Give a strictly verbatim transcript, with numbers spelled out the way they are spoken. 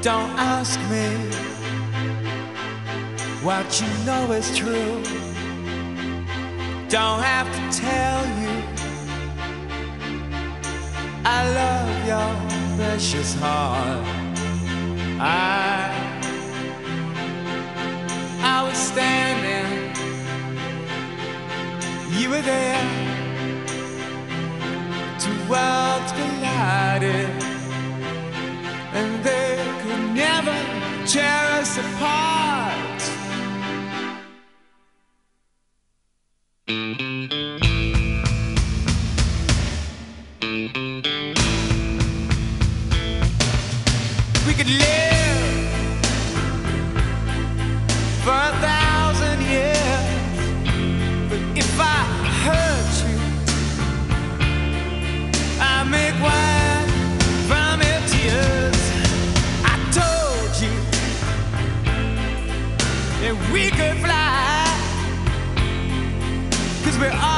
Don't ask me what you know is true. Don't have to tell you I love your precious heart. I, I was standing, you were there, two worlds collided, and they could never tear us apart. We could live for a thousand years, but if I hurt you, I make wine from your tears. I told you that we could fly, 'cause we're all